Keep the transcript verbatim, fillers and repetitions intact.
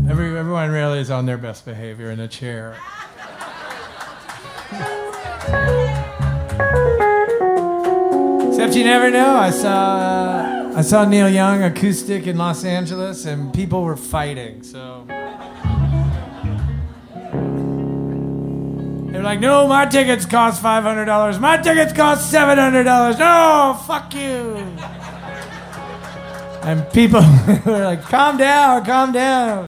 Every, everyone really is on their best behavior in a chair. Except you never know. I saw I saw Neil Young acoustic in Los Angeles, and people were fighting. So they're like, "No, my tickets cost five hundred dollars. My tickets cost seven hundred dollars. No, fuck you." And people were like, "Calm down, calm down."